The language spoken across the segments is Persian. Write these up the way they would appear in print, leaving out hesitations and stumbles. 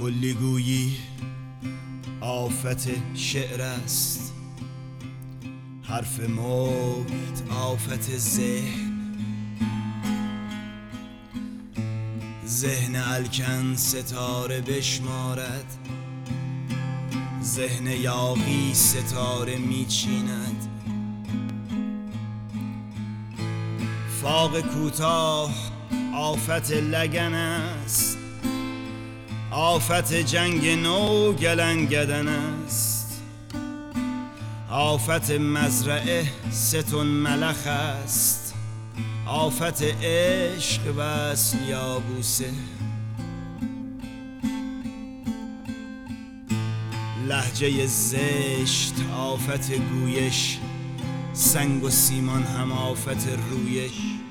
کلی گویی آفت شعر است، حرف موت آفت ذهن الکن ستاره بشمارد، ذهن یاغی ستاره میچیند. فاق کوتاه آفت لگن است، آفت جنگ نو گلنگدن است. آفت مزرعه ستون ملخ است، آفت عشق وصل یابوسه. لهجه زشت آفت گویش، سنگ و سیمان هم آفت رویش.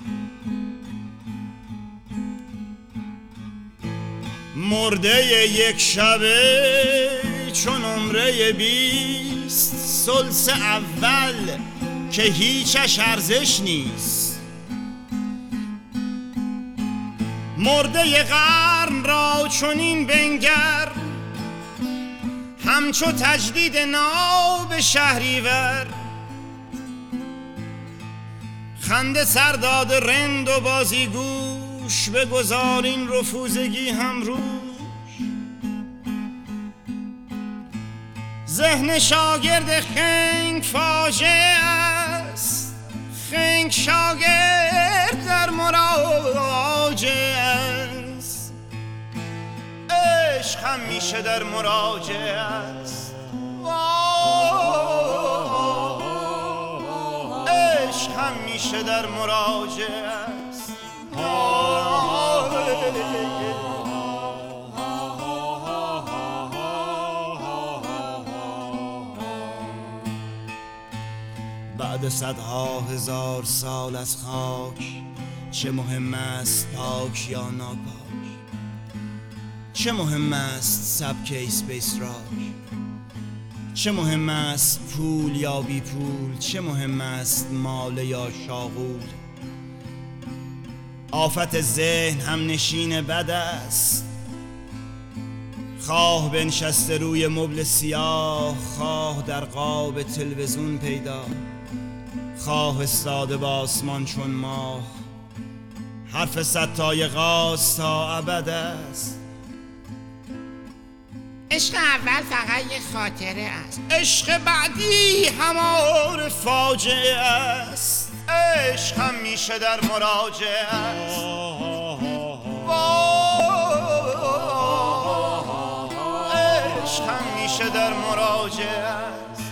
مرده یک شبه چون عمره 20، ثلث اول که هیچش ارزش نیست. مرده قرن را چنین بنگر، همچو تجدید نو به شهریور. خنده سرداد رند و بازیگوش، بگذار این رفوزگی هم روش. ذهن شاگرد خنگ فاجعه است، خنگ شاگرد در مراجعه است. عشق همیشه در مراجعه است، عشق همیشه در مراجعه است. بعد صدها هزار سال از خاک، چه مهم است پاک یا ناپاک؟ چه مهم است سبک اسپیس راک؟ چه مهم است پول یا بی پول؟ چه مهم است مال یا شاغول؟ آفت ذهن هم نشین بد است، خواه بنشسته روی مبل سیاه، خواه در قاب تلویزیون پیدا، خواه استاده با آسمان چون ماه. حرف ستای غاز تا ابد است، عشق اول فقط یک خاطره است، عشق بعدی همار فاجعه است. عشق همیشه در مراجعه است، عشق همیشه در مراجعه است.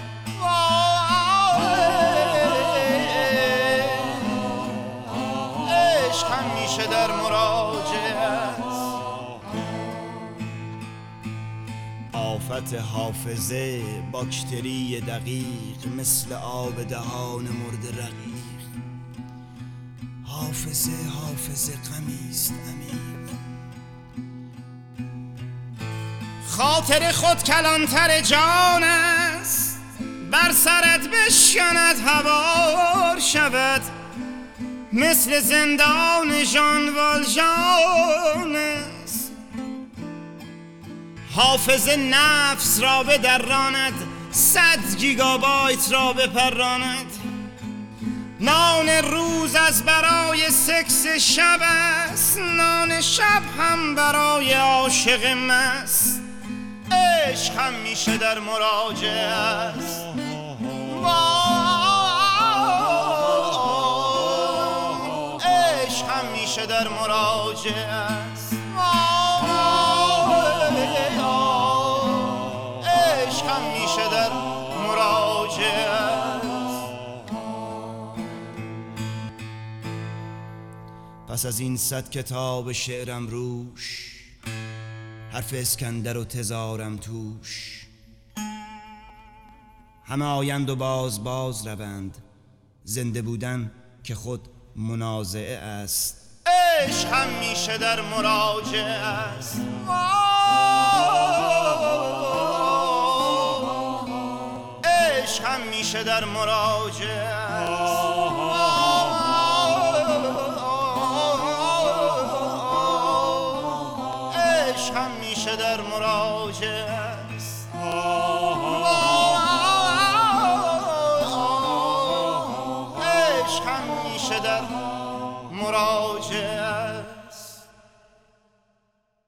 عشق همیشه در مراجعه است. آفت حافظه باکتری دقیق، مثل آب دهان مرد رقیق. حافظه حافظه غمیست عمیق، خاطر خود کلانتر جان است، بر سرت بشکند هوار شود، مثل زندان ژان والژان است. حافظه نفس را بدراند، 100 گیگابایت را بپراند. نان روز از برای سکس شب است، نان شب هم برای عاشق مست. عشق همیشه در مراجعه است، عشق همیشه در مراجعه است. عشق همیشه در مراجعه است. پس از این 100 کتاب شعرم روش، حرف اسکندر و تزارم توش. همه آیند و باز روند، زنده بودن که خود منازعه است. عشق همیشه در مراجعه است، عشق همیشه در مراجعه است. عشق همیشه در مراجعه است. عشق همیشه در مراجعه است.